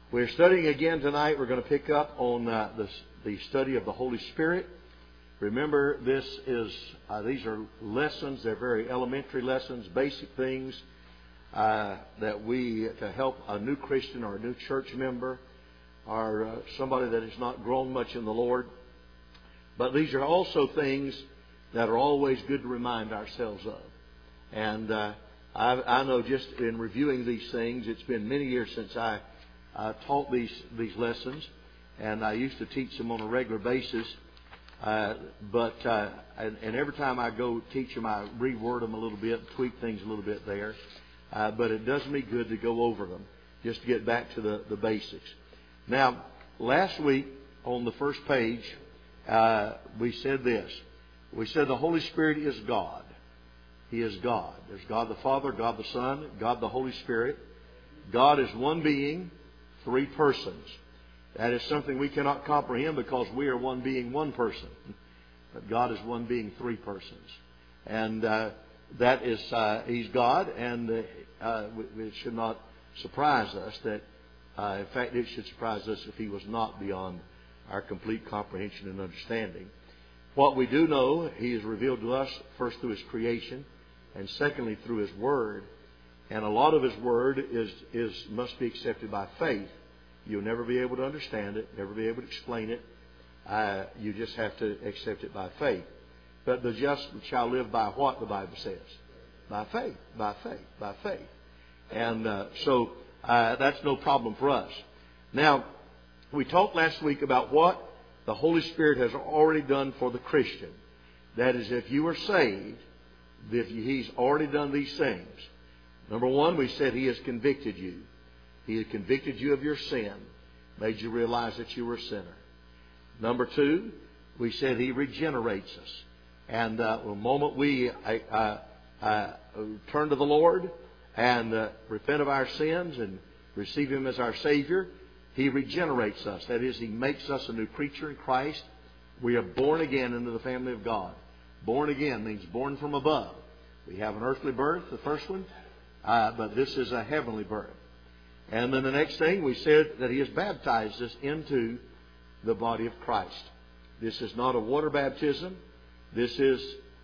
We're studying again tonight. We're going to pick up on the study of the Holy Spirit. Remember, these are lessons. They're very elementary lessons, basic things to help a new Christian or a new church member or somebody that has not grown much in the Lord. But these are also things that are always good to remind ourselves of. And I know just in reviewing these things, it's been many years since I taught these lessons, and I used to teach them on a regular basis. But every time I go teach them, I reword them a little bit, tweak things a little bit there. But it does me good to go over them, just to get back to the basics. Now, last week on the first page, we said this. We said the Holy Spirit is God. He is God. There's God the Father, God the Son, God the Holy Spirit. God is one being, three persons. That is something we cannot comprehend because we are one being, one person. But God is one being, three persons. And that is, He's God, and it should not surprise us that, in fact, it should surprise us if He was not beyond our complete comprehension and understanding. What we do know, He has revealed to us first through His creation, and secondly through His Word. And a lot of His Word must be accepted by faith. You'll never be able to understand it, never be able to explain it. You just have to accept it by faith. But the just shall live by what, the Bible says? By faith, by faith, by faith. And so that's no problem for us. Now, we talked last week about what the Holy Spirit has already done for the Christian. That is, if you are saved, that He's already done these things. Number one, we said He has convicted you. He has convicted you of your sin, made you realize that you were a sinner. Number two, we said He regenerates us. And the moment we turn to the Lord and repent of our sins and receive Him as our Savior, He regenerates us. That is, He makes us a new creature in Christ. We are born again into the family of God. Born again means born from above. We have an earthly birth, the first one, but this is a heavenly birth. And then the next thing, we said that He has baptized us into the body of Christ. This is not a water baptism. This is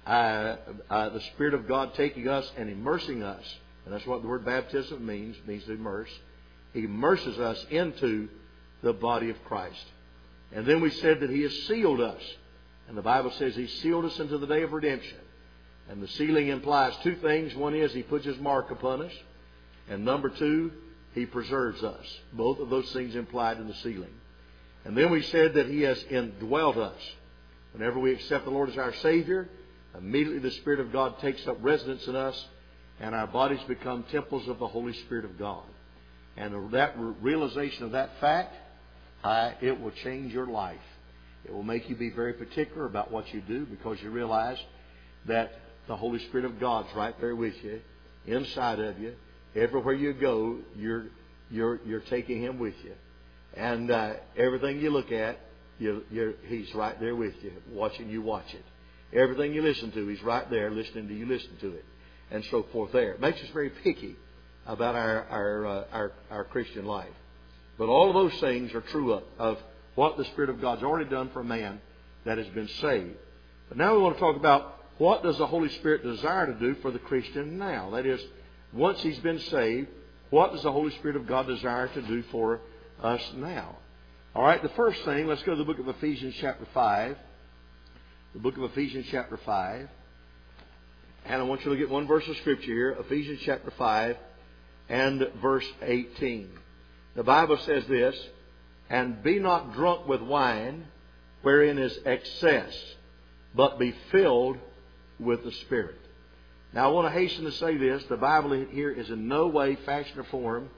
the Spirit of God taking us and immersing us. And that's what the word baptism means to immerse. He immerses us into the body of Christ. And then we said that He has sealed us. And the Bible says He sealed us into the day of redemption. And the sealing implies two things. One is He puts His mark upon us. And number two, He preserves us. Both of those things implied in the sealing. And then we said that He has indwelt us. Whenever we accept the Lord as our Savior, immediately the Spirit of God takes up residence in us, and our bodies become temples of the Holy Spirit of God. And that realization of that fact, it will change your life. It will make you be very particular about what you do because you realize that the Holy Spirit of God's right there with you, inside of you. Everywhere you go, you're taking Him with you. And everything you look at, He's right there with you, watching you watch it. Everything you listen to, He's right there listening to you listen to it. And so forth there. It makes us very picky about our Christian life. But all of those things are true of what the Spirit of God's already done for a man that has been saved. But now we want to talk about what does the Holy Spirit desire to do for the Christian now? That is, once he's been saved, what does the Holy Spirit of God desire to do for us now? All right, the first thing, let's go to the book of Ephesians chapter 5. The book of Ephesians chapter 5. And I want you to look at one verse of Scripture here, Ephesians chapter 5 and verse 18. The Bible says this, "And be not drunk with wine, wherein is excess, but be filled with the Spirit." Now I want to hasten to say this. The Bible here is in no way, fashion, or form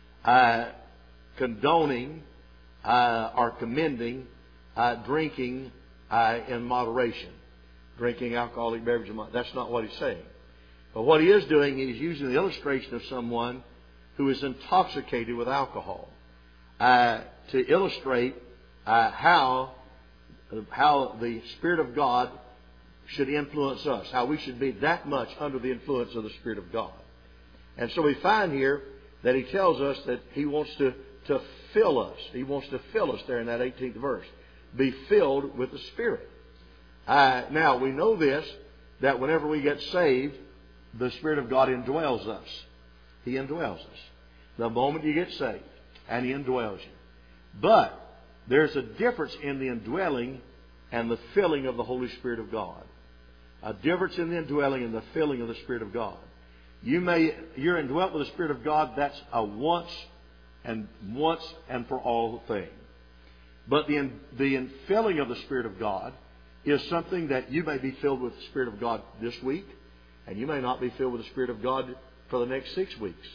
condoning or commending drinking in moderation. Drinking alcoholic beverages. That's not what he's saying. But what he is doing, he's using the illustration of someone who is intoxicated with alcohol to illustrate how the Spirit of God should influence us, how we should be that much under the influence of the Spirit of God. And so we find here that He tells us that He wants to fill us. He wants to fill us there in that 18th verse. Be filled with the Spirit. Now, we know this, that whenever we get saved, the Spirit of God indwells us. He indwells us. The moment you get saved, and He indwells you. But there's a difference in the indwelling and the filling of the Holy Spirit of God. A difference in the indwelling and the filling of the Spirit of God. You're indwelt with the Spirit of God. That's a once and for all thing. But the infilling of the Spirit of God is something that you may be filled with the Spirit of God this week, and you may not be filled with the Spirit of God for the next 6 weeks.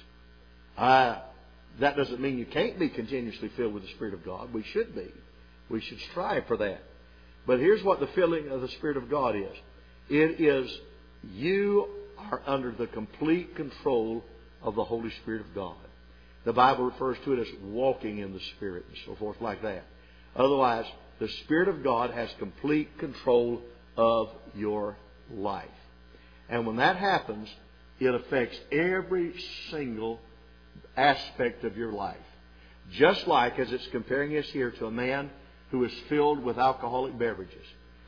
That doesn't mean you can't be continuously filled with the Spirit of God. We should be. We should strive for that. But here's what the filling of the Spirit of God is. It is you are under the complete control of the Holy Spirit of God. The Bible refers to it as walking in the Spirit and so forth like that. Otherwise, the Spirit of God has complete control of your life. And when that happens, it affects every single aspect of your life. Just like as it's comparing us here to a man who is filled with alcoholic beverages.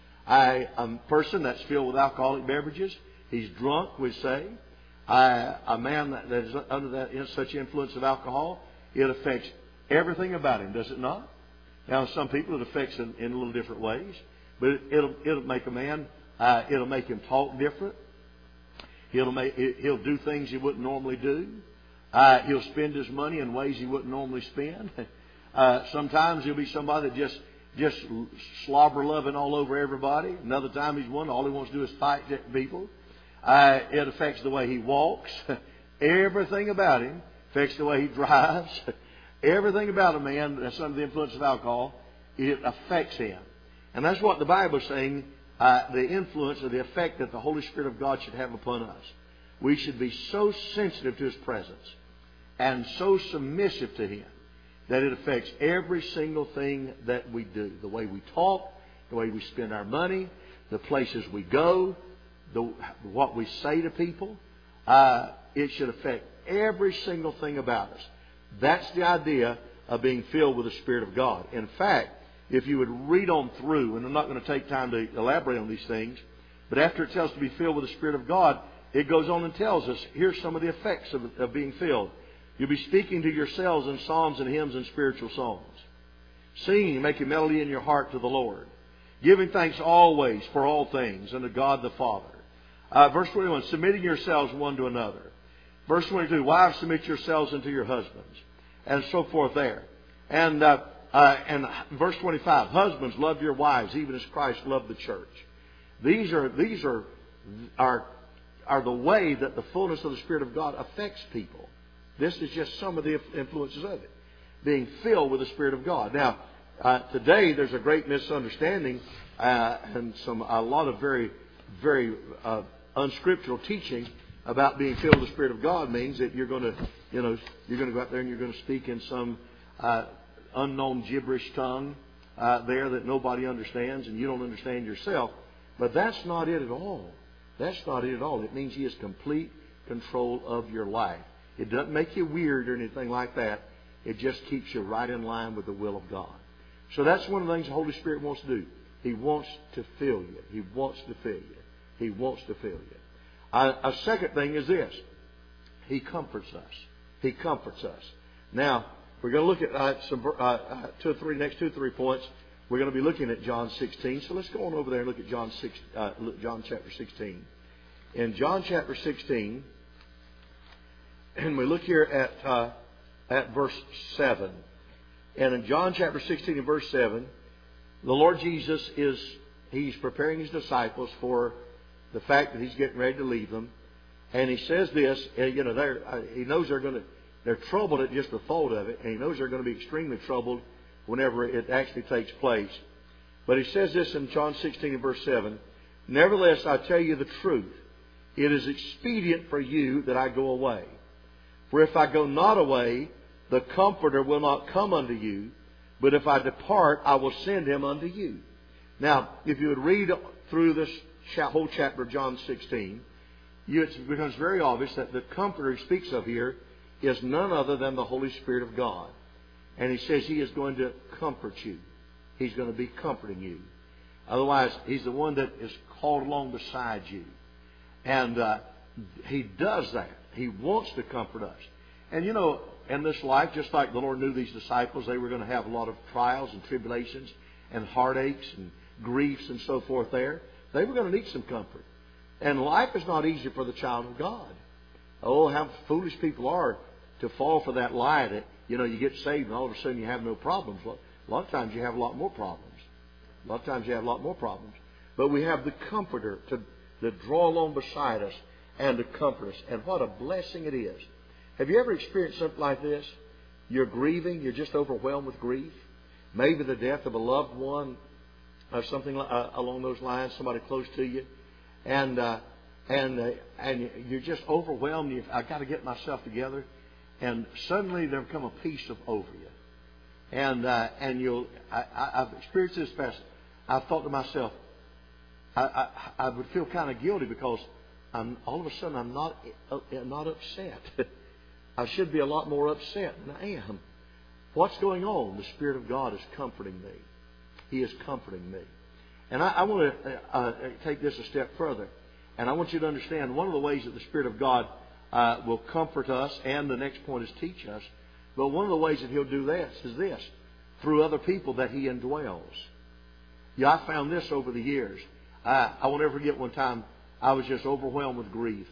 A person that's filled with alcoholic beverages, he's drunk, we say. A man that is under such influence of alcohol, it affects everything about him, does it not? Now, some people it affects in a little different ways, but it'll make a man. It'll make him talk different. He'll do things he wouldn't normally do. He'll spend his money in ways he wouldn't normally spend. Sometimes he'll be somebody that just slobber loving all over everybody. Another time he's one all he wants to do is fight people. It affects the way he walks. Everything about him affects the way he drives. Everything about a man that's under the influence of alcohol, it affects him. And that's what the Bible is saying, the influence or the effect that the Holy Spirit of God should have upon us. We should be so sensitive to His presence and so submissive to Him that it affects every single thing that we do. The way we talk, the way we spend our money, the places we go, what we say to people. It should affect every single thing about us. That's the idea of being filled with the Spirit of God. In fact, if you would read on through, and I'm not going to take time to elaborate on these things, but after it tells us to be filled with the Spirit of God, it goes on and tells us, here's some of the effects of being filled. You'll be speaking to yourselves in psalms and hymns and spiritual songs. Singing, making melody in your heart to the Lord. Giving thanks always for all things unto God the Father. Verse 21, submitting yourselves one to another. Verse 22, wives, submit yourselves unto your husbands. And so forth there. And verse 25, husbands, love your wives, even as Christ loved the church. These are the way that the fullness of the Spirit of God affects people. This is just some of the influences of it. Being filled with the Spirit of God. Now, today there's a great misunderstanding and a lot of very, very unscriptural teaching about being filled with the Spirit of God means that you're going to go out there and you're going to speak in some unknown gibberish tongue there that nobody understands and you don't understand yourself. But that's not it at all. That's not it at all. It means He has complete control of your life. It doesn't make you weird or anything like that. It just keeps you right in line with the will of God. So that's one of the things the Holy Spirit wants to do. He wants to fill you. He wants to fill you. He wants to fill you. A second thing is this. He comforts us. He comforts us. Now, we're going to look at next two or three points. We're going to be looking at John 16. So let's go on over there and look at John chapter 16. In John chapter 16, and we look here at verse 7. And in John chapter 16 and verse 7, the Lord Jesus He's preparing His disciples for the fact that He's getting ready to leave them. And He says this, He knows they're troubled at just the thought of it, and He knows they're going to be extremely troubled whenever it actually takes place. But He says this in John 16 and verse 7, nevertheless, I tell you the truth. It is expedient for you that I go away. For if I go not away, the Comforter will not come unto you. But if I depart, I will send Him unto you. Now, if you would read through this whole chapter of John 16, it becomes very obvious that the Comforter He speaks of here is none other than the Holy Spirit of God. And He says He is going to comfort you. He's going to be comforting you. Otherwise, He's the one that is called along beside you. And He does that. He wants to comfort us. And you know, in this life, just like the Lord knew these disciples, they were going to have a lot of trials and tribulations and heartaches and griefs and so forth there. They were going to need some comfort. And life is not easy for the child of God. Oh, how foolish people are to fall for that lie that, you know, you get saved and all of a sudden you have no problems. A lot of times you have a lot more problems. A lot of times you have a lot more problems. But we have the Comforter to draw along beside us and to comfort us. And what a blessing it is. Have you ever experienced something like this? You're grieving. You're just overwhelmed with grief. Maybe the death of a loved one or something along those lines, somebody close to you. And you're just overwhelmed. I've got to get myself together. And suddenly there come a peace over you. And I've experienced this past. I've thought to myself, I would feel kind of guilty because all of a sudden I'm not upset. I should be a lot more upset than I am. What's going on? The Spirit of God is comforting me. He is comforting me. And I want to take this a step further. And I want you to understand one of the ways that the Spirit of God will comfort us, and the next point is teach us. But one of the ways that He'll do this is this, through other people that He indwells. Yeah, I found this over the years. I won't ever forget one time I was just overwhelmed with grief.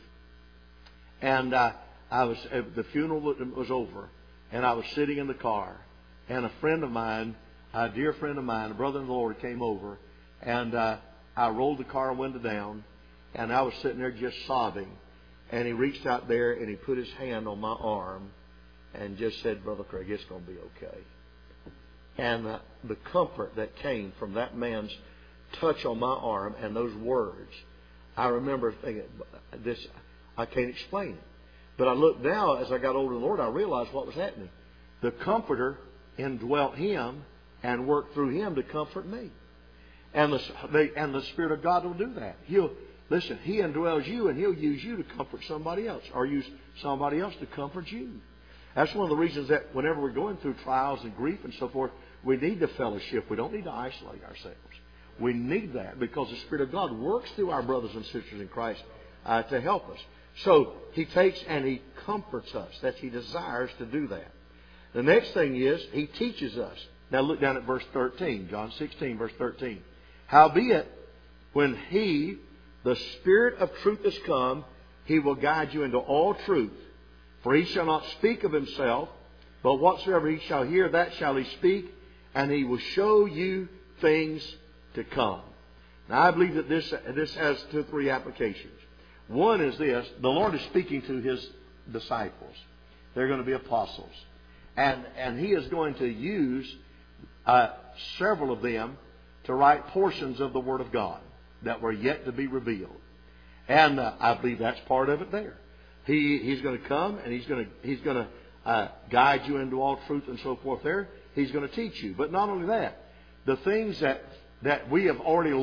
And the funeral was over, and I was sitting in the car, and a friend of mine, a dear friend of mine, a brother in the Lord, came over, and I rolled the car window down, and I was sitting there just sobbing. And he reached out there and he put his hand on my arm and just said, "Brother Craig, it's going to be okay." And the comfort that came from that man's touch on my arm and those words, I remember thinking, this, I can't explain it. But I look now, as I got older in the Lord, I realized what was happening. The Comforter indwelt him and worked through him to comfort me. And the Spirit of God will do that. Listen, He indwells you, and He'll use you to comfort somebody else, or use somebody else to comfort you. That's one of the reasons that whenever we're going through trials and grief and so forth, we need the fellowship. We don't need to isolate ourselves. We need that because the Spirit of God works through our brothers and sisters in Christ to help us. So He takes and He comforts us. That He desires to do that. The next thing is He teaches us. Now look down at verse 13, John 16, verse 13. Howbeit, when He, the Spirit of truth, is come, He will guide you into all truth. For He shall not speak of Himself, but whatsoever He shall hear, that shall He speak, and He will show you things to come. Now, I believe that this has 2 or 3 applications. One is this: the Lord is speaking to His disciples. They're going to be apostles. And He is going to use several of them to write portions of the Word of God that were yet to be revealed. And I believe that's part of it there. He's going to come and He's going to guide you into all truth and so forth there. He's going to teach you. But not only that, the things that we have already,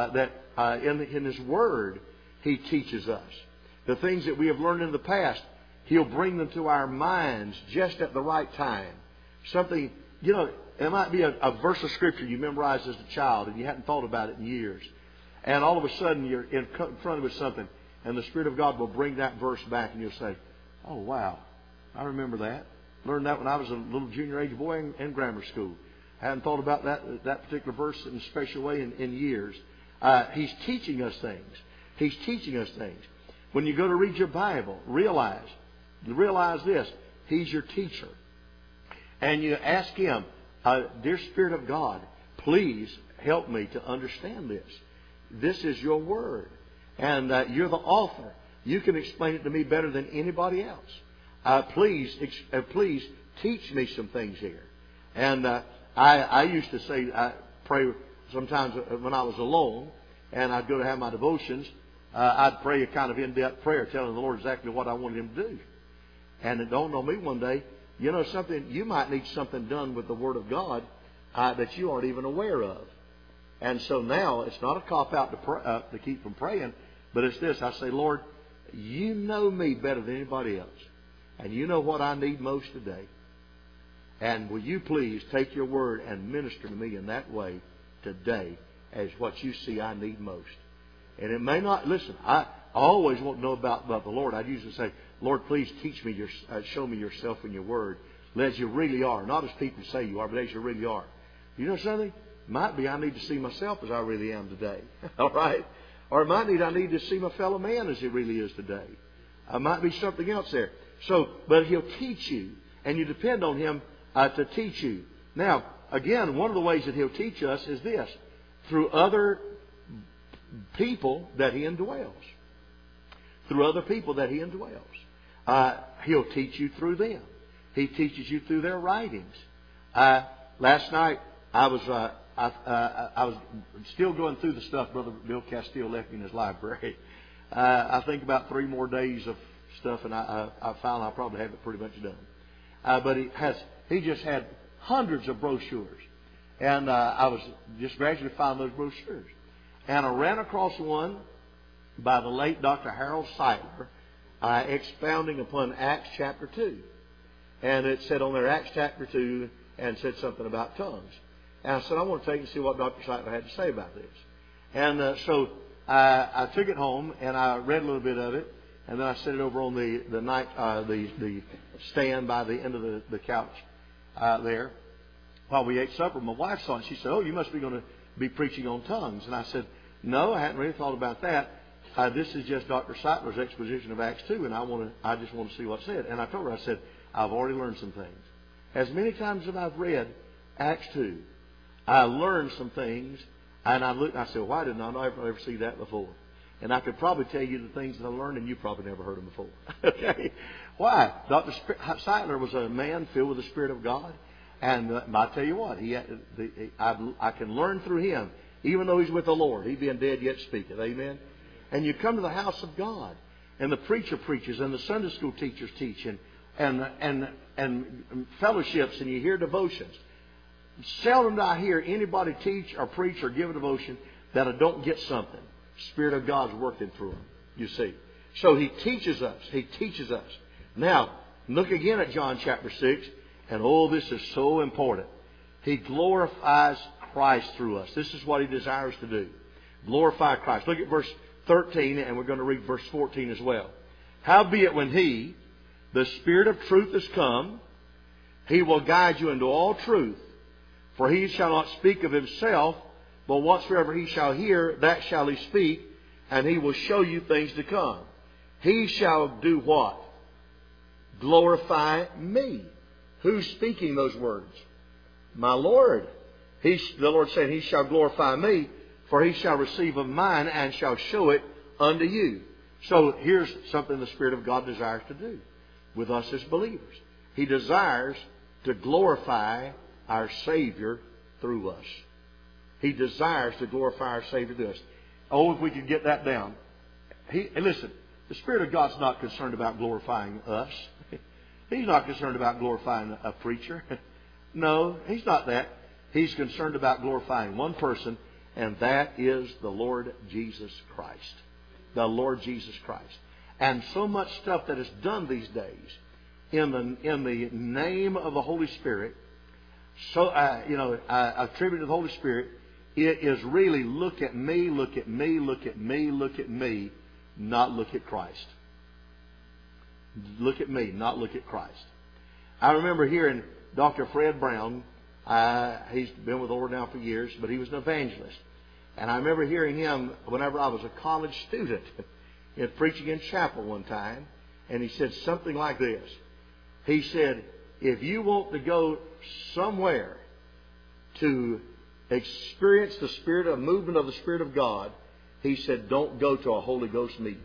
in His Word, He teaches us. The things that we have learned in the past, He'll bring them to our minds just at the right time. Something, it might be a verse of Scripture you memorized as a child and you hadn't thought about it in years. And all of a sudden you're in front of something, and the Spirit of God will bring that verse back, and you'll say, "Oh, wow, I remember that. Learned that when I was a little junior age boy in grammar school. I hadn't thought about that particular verse in a special way in years." He's teaching us things. He's teaching us things. When you go to read your Bible, realize this: He's your teacher. And you ask Him, "Dear Spirit of God, please help me to understand this. This is your Word. And you're the author. You can explain it to me better than anybody else. Please teach me some things here." And I used to say, I pray sometimes when I was alone and I'd go to have my devotions, I'd pray a kind of in-depth prayer telling the Lord exactly what I wanted Him to do. And it dawned on me one day, something, you might need something done with the Word of God that you aren't even aware of. And so now it's not a cop-out to keep from praying, but it's this. I say, "Lord, You know me better than anybody else. And you know what I need most today? And will you please take your word and minister to me in that way today as what you see I need most? And it may not, listen, I always want to know about the Lord. I usually say, Lord, please teach me, show me yourself in your word as you really are. Not as people say you are, but as you really are. You know something? Might be I need to see myself as I really am today. All right? Or it might be I need to see my fellow man as he really is today. It might be something else there. So, but He'll teach you, and you depend on Him to teach you. Now, again, one of the ways that He'll teach us is this: through other people that He indwells. Through other people that He indwells. He'll teach you through them. He teaches you through their writings. Last night, I was still going through the stuff Brother Bill Castile left me in his library. I think about 3 more days of stuff, and I found I probably have it pretty much done. But he just had hundreds of brochures, and I was just gradually finding those brochures, and I ran across one by the late Dr. Harold Sightler, expounding upon Acts chapter 2, and it said on there Acts chapter 2, and said something about tongues. And I said, I want to take and see what Dr. Sightler had to say about this. And so I took it home and I read a little bit of it, and then I set it over on the stand by the end of the couch there while we ate supper. My wife saw it. She said, "Oh, you must be going to be preaching on tongues." And I said, "No, I hadn't really thought about that. This is just Dr. Sightler's exposition of Acts 2, and I just want to see what's said." And I told her, I said, "I've already learned some things. As many times as I've read Acts 2, I learned some things, and I looked and I said, why didn't I ever see that before?" And I could probably tell you the things that I learned, and you probably never heard them before. Okay? Why? Dr. Sightler was a man filled with the Spirit of God. And I tell you what, I can learn through him, even though he's with the Lord. He being dead yet speaketh. Amen? And you come to the house of God, and the preacher preaches, and the Sunday school teachers teach, and fellowships, and you hear devotions. Seldom do I hear anybody teach or preach or give a devotion that I don't get something. Spirit of God's working through them, you see. So He teaches us. He teaches us. Now, look again at John chapter 6. And this is so important. He glorifies Christ through us. This is what He desires to do. Glorify Christ. Look at verse 13, and we're going to read verse 14 as well. "Howbeit when He, the Spirit of truth, is come, He will guide you into all truth. For He shall not speak of Himself, but whatsoever He shall hear, that shall He speak, and He will show you things to come. He shall do what? Glorify me." Who's speaking those words? My Lord. The Lord said, "He shall glorify me, for He shall receive of mine, and shall show it unto you." So here's something the Spirit of God desires to do with us as believers. He desires to glorify our Savior through us. He desires to glorify our Savior through us. Oh, if we could get that down. And listen, the Spirit of God's not concerned about glorifying us. He's not concerned about glorifying a preacher. No, He's not that. He's concerned about glorifying one person, and that is the Lord Jesus Christ. The Lord Jesus Christ. And so much stuff that is done these days in the name of the Holy Spirit, attributed to the Holy Spirit, it is really look at me, look at me, look at me, look at me, not look at Christ. Look at me, not look at Christ. I remember hearing Dr. Fred Brown. He's been with the Lord now for years, but he was an evangelist. And I remember hearing him whenever I was a college student preaching in chapel one time. And he said something like this. He said, if you want to go somewhere to experience the Spirit, a movement of the Spirit of God, he said, don't go to a Holy Ghost meeting.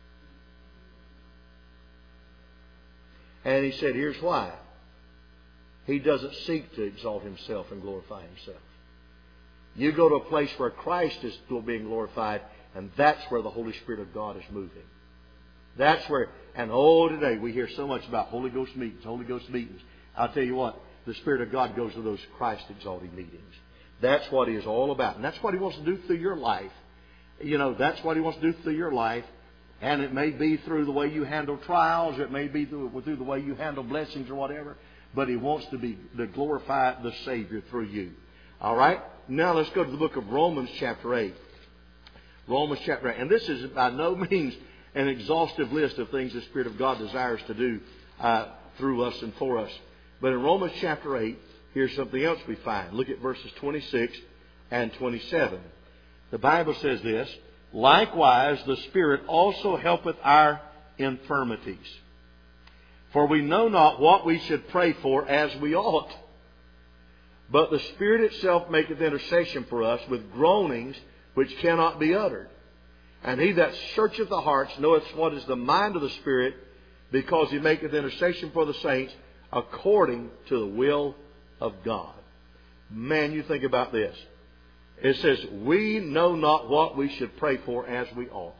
And he said, here's why. He doesn't seek to exalt himself and glorify himself. You go to a place where Christ is still being glorified, and that's where the Holy Spirit of God is moving. That's where, and today we hear so much about Holy Ghost meetings, Holy Ghost meetings. I'll tell you what, the Spirit of God goes to those Christ-exalting meetings. That's what He is all about. And that's what He wants to do through your life. That's what He wants to do through your life. And it may be through the way you handle trials. It may be through the way you handle blessings or whatever. But He wants to glorify the Savior through you. All right? Now let's go to the book of Romans chapter 8. Romans chapter 8. And this is by no means an exhaustive list of things the Spirit of God desires to do through us and for us. But in Romans chapter 8, here's something else we find. Look at verses 26 and 27. The Bible says this, likewise the Spirit also helpeth our infirmities. For we know not what we should pray for as we ought. But the Spirit itself maketh intercession for us with groanings which cannot be uttered. And He that searcheth the hearts knoweth what is the mind of the Spirit, because He maketh intercession for the saints according to the will of God. Man, you think about this. It says, we know not what we should pray for as we ought.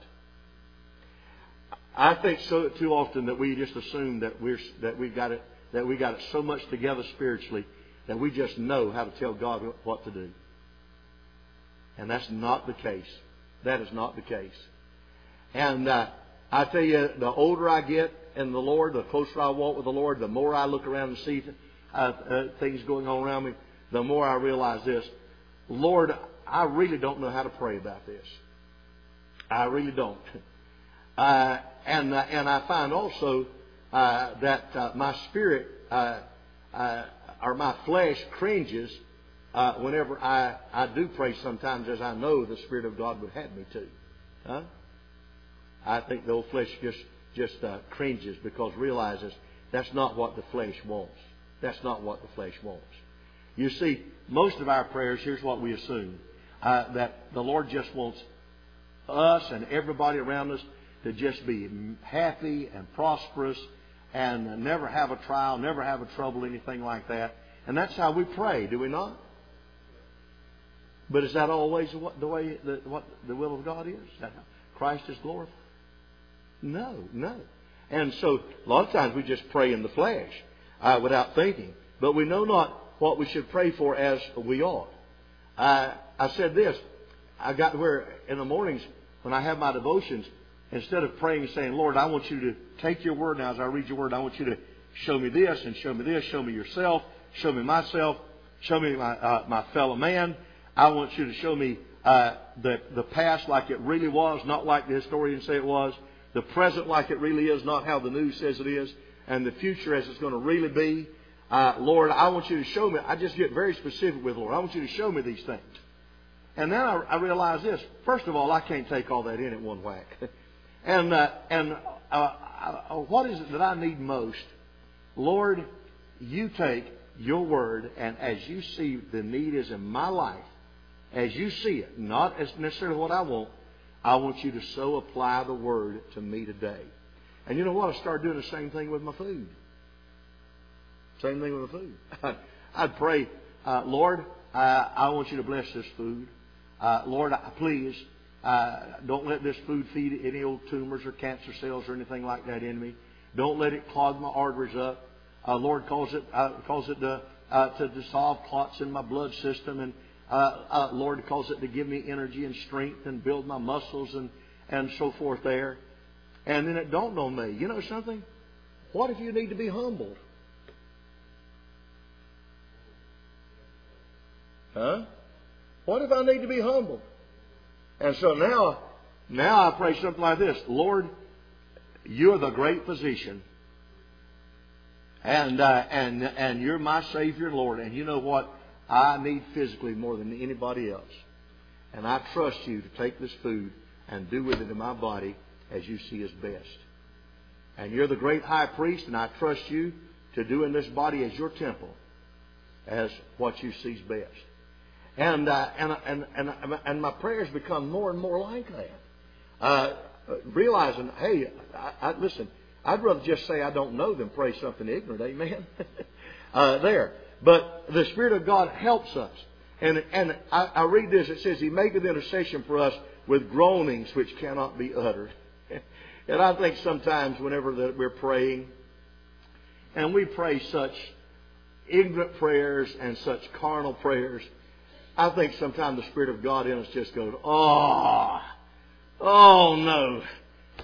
I think so too often that we just assume that we got it so much together spiritually that we just know how to tell God what to do. And that's not the case. That is not the case. And I tell you, the older I get in the Lord, the closer I walk with the Lord, the more I look around and see things going on around me, the more I realize this. Lord, I really don't know how to pray about this. I really don't. And I find also that my spirit or my flesh cringes whenever I do pray sometimes, as I know the Spirit of God would have me to. Huh? I think the old flesh just cringes because realizes that's not what the flesh wants. That's not what the flesh wants. You see, most of our prayers, here's what we assume, that the Lord just wants us and everybody around us to just be happy and prosperous and never have a trial, never have a trouble, anything like that. And that's how we pray, do we not? But is that always the way what the will of God is? Is that how Christ is glorified? No. And so a lot of times we just pray in the flesh without thinking. But we know not what we should pray for as we ought. I said this. I got to where in the mornings when I have my devotions, instead of praying and saying, Lord, I want you to take your word now as I read your word. I want you to show me this and show me this. Show me yourself. Show me myself. Show me my fellow man. I want you to show me the past like it really was, not like the historians say it was. The present like it really is, not how the news says it is. And the future as it's going to really be. Lord, I want you to show me. I just get very specific with Lord. I want you to show me these things. And then I realize this. First of all, I can't take all that in at one whack. And what is it that I need most? Lord, you take your word, and as you see the need is in my life, as you see it, not as necessarily what I want you to so apply the word to me today. And you know what? I started doing the same thing with my food. Same thing with the food. I'd pray, Lord, I want you to bless this food. Lord, please, don't let this food feed any old tumors or cancer cells or anything like that in me. Don't let it clog my arteries up. Lord, cause it to dissolve clots in my blood system. And Lord, cause it to give me energy and strength and build my muscles and so forth there. And then it dawned on me, you know something? What if you need to be humbled? Huh? What if I need to be humbled? And so now I pray something like this. Lord, you're the great physician. And you're my Savior, Lord. And you know what? I need physically more than anybody else. And I trust you to take this food and do with it in my body as you see is best. And you're the great high priest, and I trust you to do in this body as your temple, as what you see is best. And my prayers become more and more like that. Realizing, hey, listen, I'd rather just say I don't know than pray something ignorant. Amen. There. But the Spirit of God helps us. And I read this. It says, He maketh intercession for us with groanings which cannot be uttered. And I think sometimes whenever that we're praying, and we pray such ignorant prayers and such carnal prayers, I think sometimes the Spirit of God in us just goes, oh no.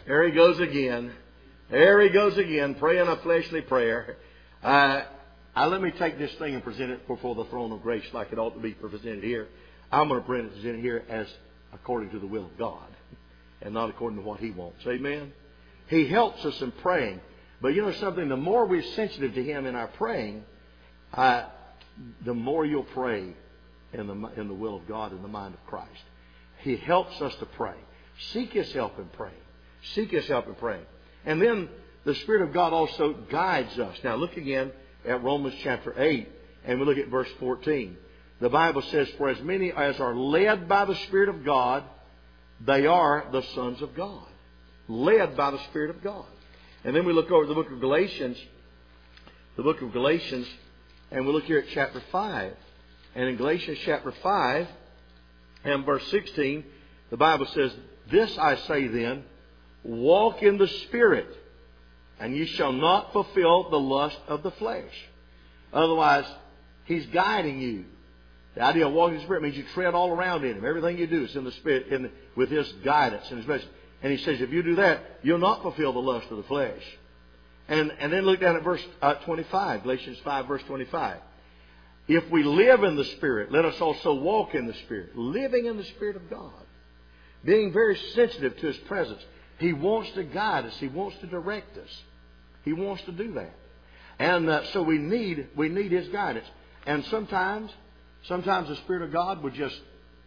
There he goes again. There he goes again, praying a fleshly prayer. Let me take this thing and present it before the throne of grace like it ought to be presented here. I'm going to present it here as according to the will of God and not according to what He wants. Amen? He helps us in praying. But you know something? The more we're sensitive to Him in our praying, the more you'll pray in the will of God, in the mind of Christ. He helps us to pray. Seek His help in praying. Seek His help in praying. And then the Spirit of God also guides us. Now look again at Romans chapter 8, and we look at verse 14. The Bible says, "For as many as are led by the Spirit of God, they are the sons of God." Led by the Spirit of God. And then we look over the book of Galatians. The book of Galatians, and we look here at chapter 5. And in Galatians chapter 5 and verse 16, the Bible says, "This I say then, walk in the Spirit, and ye shall not fulfill the lust of the flesh." Otherwise, He's guiding you. The idea of walking in the Spirit means you tread all around in Him. Everything you do is in the Spirit, with His guidance and His message. And He says, if you do that, you'll not fulfill the lust of the flesh. And then look down at verse 25, Galatians 5, verse 25. "If we live in the Spirit, let us also walk in the Spirit." Living in the Spirit of God. Being very sensitive to His presence. He wants to guide us. He wants to direct us. He wants to do that. And so we need His guidance. And sometimes the Spirit of God will just,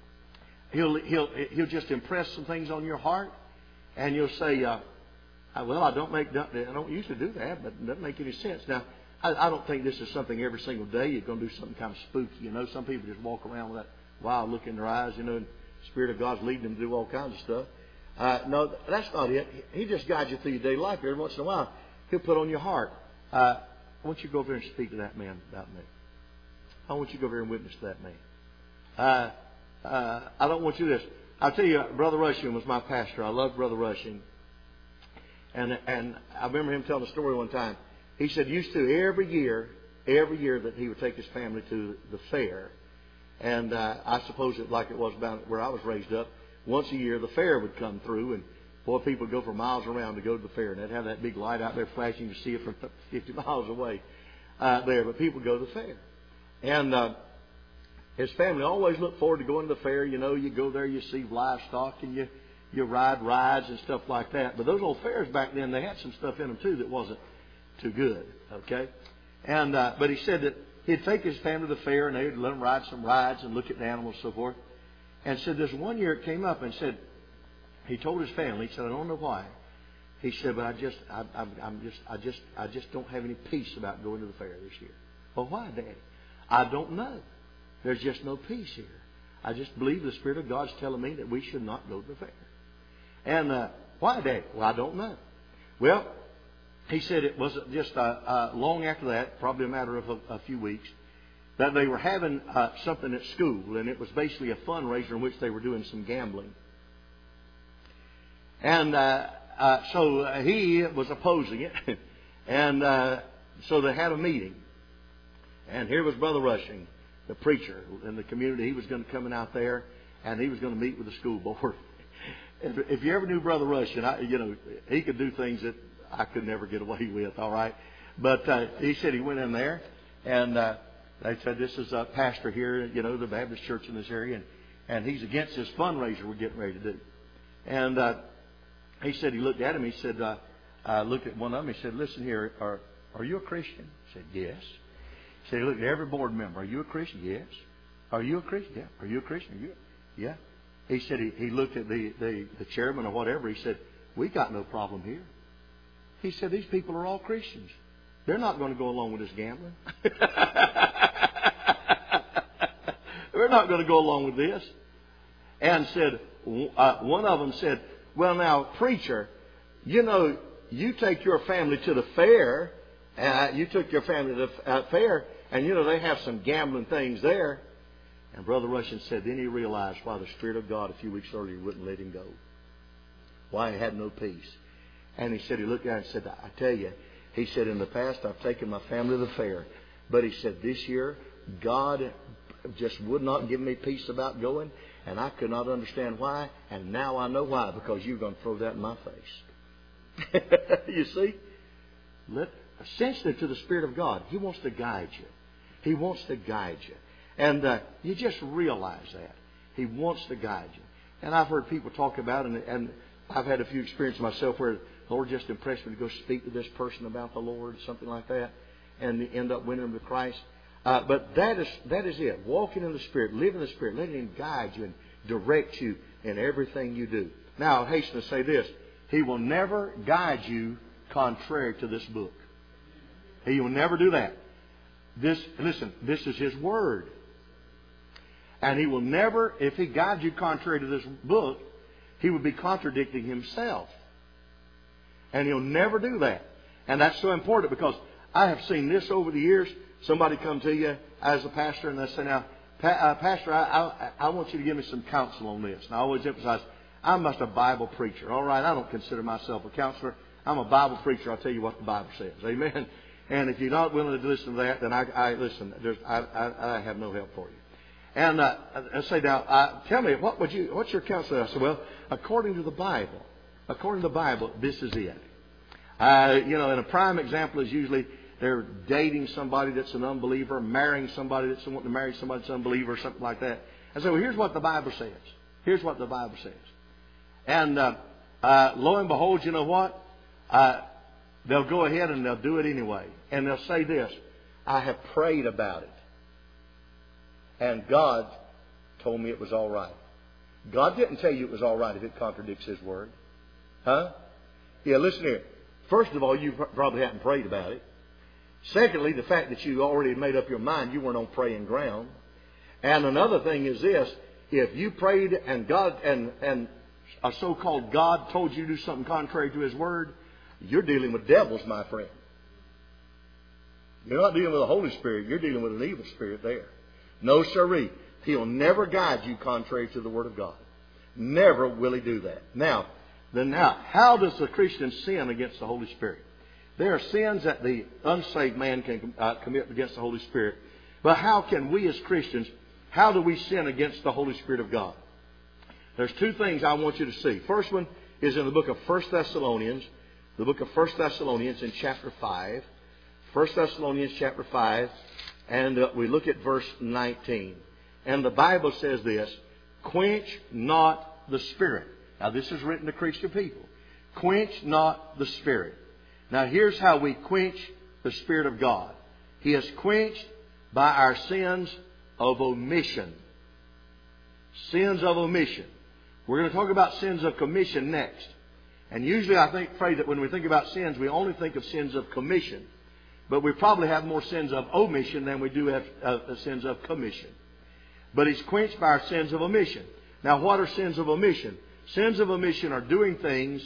He'll just impress some things on your heart. And you'll say, well, I don't usually do that, but it doesn't make any sense. Now, I don't think this is something every single day you're going to do something kind of spooky. You know, some people just walk around with that wild look in their eyes, you know, and the Spirit of God's leading them to do all kinds of stuff. No, that's not it. He just guides you through your daily life. Every once in a while, He'll put on your heart, I want you to go over there and speak to that man about me. I want you to go over there and witness to that man. I don't want you to this. I'll tell you, Brother Rushing was my pastor. I loved Brother Rushing. And I remember him telling a story one time. He said used to every year that he would take his family to the fair. And I suppose like it was about where I was raised up. Once a year, the fair would come through. And boy, people would go for miles around to go to the fair. And they'd have that big light out there flashing. You see it from 50 miles away there. But people would go to the fair. And his family always looked forward to going to the fair. You know, you go there, you see livestock, and you ride rides and stuff like that. But those old fairs back then, they had some stuff in them too that wasn't too good. Okay, and but he said that he'd take his family to the fair, and they'd let them ride some rides and look at the animals and so forth. And said this one year it came up and said he told his family, he said, I don't know why. He said, but I just don't have any peace about going to the fair this year. Well, why, Daddy? I don't know. There's just no peace here. I just believe the Spirit of God's telling me that we should not go to the fair. And why, Daddy? Well, I don't know. Well, he said it wasn't just long after that, probably a matter of a few weeks, that they were having something at school, and it was basically a fundraiser in which they were doing some gambling. And so he was opposing it, and so they had a meeting. And here was Brother Rushing, the preacher in the community. He was going to come out there, and he was going to meet with the school board. If you ever knew Brother Rushing, he could do things that I could never get away with, all right? But he said he went in there, and they said, this is a pastor here, the Baptist church in this area, and he's against this fundraiser we're getting ready to do. And he said, he looked at him, he said, looked at one of them, he said, listen here, are you a Christian? He said, yes. He said, he looked at every board member, are you a Christian? Yes. Are you a Christian? Yeah. Are you a Christian? Yeah. He said, he looked at the chairman or whatever, he said, we got no problem here. He said, these people are all Christians. They're not going to go along with this gambling. They're not going to go along with this. And said, one of them said, well, now, preacher, you take your family to the fair. You took your family to the fair, and they have some gambling things there. And Brother Rushing said, then he realized why the Spirit of God a few weeks earlier wouldn't let him go. Why he had no peace. And he said, he looked down and said, I tell you, he said, in the past I've taken my family to the fair. But he said, this year, God just would not give me peace about going. And I could not understand why. And now I know why, because you're going to throw that in my face. You see? Sensitive to the Spirit of God. He wants to guide you. He wants to guide you. And you just realize that. He wants to guide you. And I've heard people talk about it, and I've had a few experiences myself where the Lord just impressed me to go speak to this person about the Lord, something like that, and end up winning them to Christ. But that is it. Walking in the Spirit, living in the Spirit, letting Him guide you and direct you in everything you do. Now, I hasten to say this. He will never guide you contrary to this book. He will never do that. Listen, this is His Word. And He will never, if He guides you contrary to this book, He would be contradicting Himself. And He'll never do that. And that's so important because I have seen this over the years. Somebody come to you as a pastor and they say, now, Pastor, I want you to give me some counsel on this. And I always emphasize, I'm just a Bible preacher. All right, I don't consider myself a counselor. I'm a Bible preacher. I'll tell you what the Bible says. Amen. And if you're not willing to listen to that, then I have no help for you. And I say, now, tell me, what's your counsel? I said, well, according to the Bible, this is it. And a prime example is usually they're dating somebody that's an unbeliever, marrying somebody that's wanting to marry somebody that's an unbeliever, or something like that. I say, well, here's what the Bible says. Here's what the Bible says. And lo and behold, you know what? They'll go ahead and they'll do it anyway. And they'll say this, I have prayed about it. And God told me it was all right. God didn't tell you it was all right if it contradicts His Word. Huh? Yeah, listen here. First of all, you probably hadn't prayed about it. Secondly, the fact that you already made up your mind, you weren't on praying ground. And another thing is this, if you prayed and God and a so-called God told you to do something contrary to His Word, you're dealing with devils, my friend. You're not dealing with the Holy Spirit. You're dealing with an evil spirit there. No, sirree. He'll never guide you contrary to the Word of God. Never will He do that. Now, how does the Christian sin against the Holy Spirit? There are sins that the unsaved man can commit against the Holy Spirit. But how can we as Christians, how do we sin against the Holy Spirit of God? There's two things I want you to see. First one is in the book of 1 Thessalonians. The book of 1 Thessalonians in chapter 5. 1 Thessalonians chapter 5. And we look at verse 19. And the Bible says this, quench not the Spirit. Now this is written to Christian people. Quench not the Spirit. Now here's how we quench the Spirit of God. He is quenched by our sins of omission. Sins of omission. We're going to talk about sins of commission next. And usually I pray that when we think about sins, we only think of sins of commission. But we probably have more sins of omission than we do have sins of commission. But He's quenched by our sins of omission. Now what are sins of omission? Sins of omission are doing things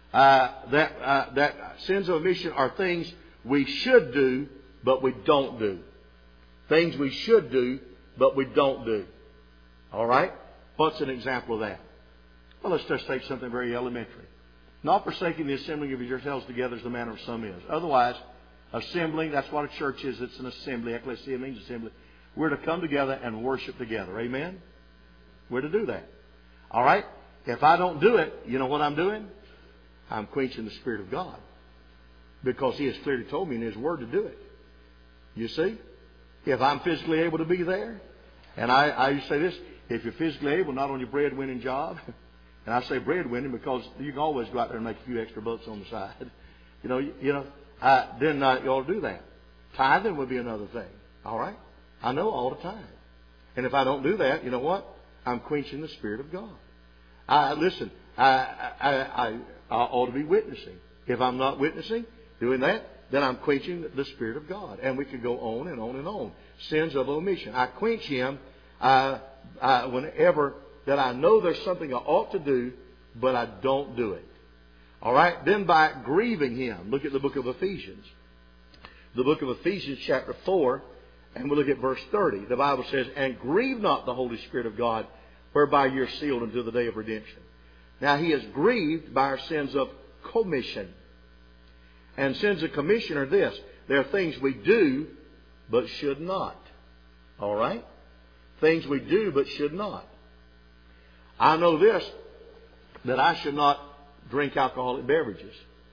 sins of omission are things we should do, but we don't do. Things we should do, but we don't do. All right? What's an example of that? Well, let's just take something very elementary. Not forsaking the assembling of yourselves together as the manner of some is. Otherwise, assembling, that's what a church is. It's an assembly. Ecclesia means assembly. We're to come together and worship together. Amen? We're to do that. All right? If I don't do it, you know what I'm doing? I'm quenching the Spirit of God. Because He has clearly told me in His Word to do it. You see? If I'm physically able to be there, and I used to say this, if you're physically able, not on your breadwinning job, and I say breadwinning because you can always go out there and make a few extra bucks on the side. Then you ought to do that. Tithing would be another thing. All right? I know all the time. And if I don't do that, you know what? I'm quenching the Spirit of God. Listen, I ought to be witnessing. If I'm not witnessing, doing that, then I'm quenching the Spirit of God. And we could go on and on and on. Sins of omission. I quench Him whenever that I know there's something I ought to do, but I don't do it. All right? Then by grieving Him. Look at the book of Ephesians. The book of Ephesians chapter 4, and we'll look at verse 30. The Bible says, and grieve not the Holy Spirit of God, whereby you're sealed until the day of redemption. Now, He is grieved by our sins of commission. And sins of commission are this. They are things we do, but should not. All right? Things we do, but should not. I know this, that I should not drink alcoholic beverages.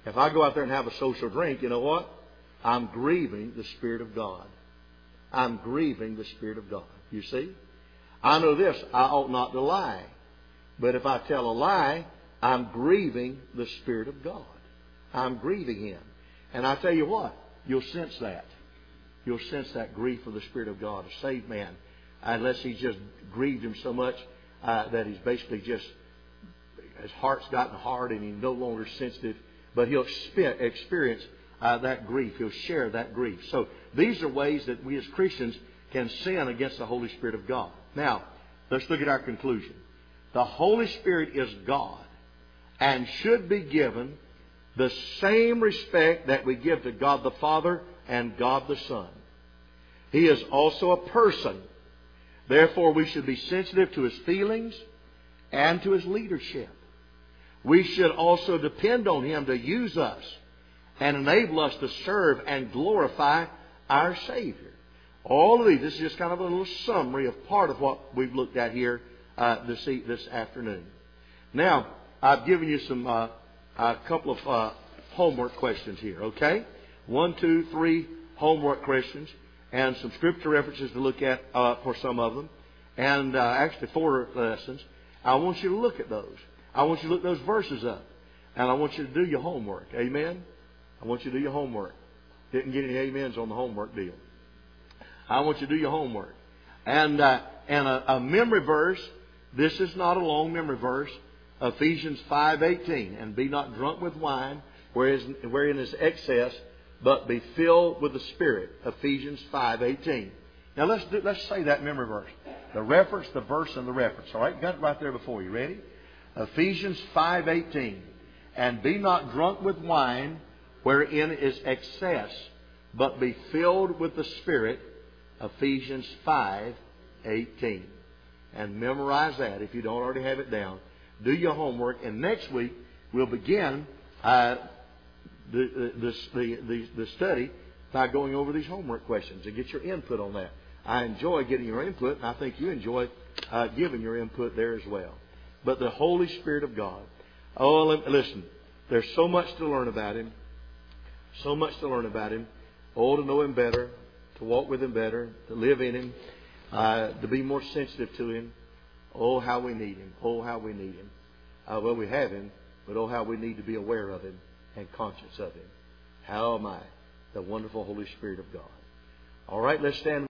If I go out there and have a social drink, you know what? I'm grieving the Spirit of God. I'm grieving the Spirit of God. You see? I know this, I ought not to lie. But if I tell a lie, I'm grieving the Spirit of God. I'm grieving Him. And I tell you what, you'll sense that. You'll sense that grief of the Spirit of God. A saved man, unless he's just grieved Him so much that he's basically just, his heart's gotten hard and he's no longer sensitive. But he'll experience that grief. He'll share that grief. So these are ways that we as Christians can sin against the Holy Spirit of God. Now, let's look at our conclusion. The Holy Spirit is God and should be given the same respect that we give to God the Father and God the Son. He is also a person. Therefore, we should be sensitive to His feelings and to His leadership. We should also depend on Him to use us and enable us to serve and glorify our Savior. All of these, this is just kind of a little summary of part of what we've looked at here this afternoon. Now, I've given you a couple of homework questions here, okay? 1, 2, 3 homework questions and some scripture references to look at for some of them. And actually 4 lessons. I want you to look at those. I want you to look those verses up. And I want you to do your homework. Amen? I want you to do your homework. Didn't get any amens on the homework deal. I want you to do your homework. And a memory verse. This is not a long memory verse. Ephesians 5:18. And be not drunk with wine, wherein is excess, but be filled with the Spirit. Ephesians 5:18. Now let's say that memory verse. The reference, the verse, and the reference. All right? You got it right there before you. Ready? Ephesians 5:18. And be not drunk with wine, wherein is excess, but be filled with the Spirit. Ephesians 5:18. And memorize that if you don't already have it down. Do your homework. And next week we'll begin the study by going over these homework questions and get your input on that. I enjoy getting your input, and I think you enjoy giving your input there as well. But the Holy Spirit of God. Oh, listen, there's so much to learn about Him. So much to learn about Him. Oh, to know Him better, to walk with Him better, to live in Him, to be more sensitive to Him. Oh, how we need Him. Oh, how we need Him. Well, we have Him, but oh, how we need to be aware of Him and conscious of Him. How am I? The wonderful Holy Spirit of God. All right, let's stand.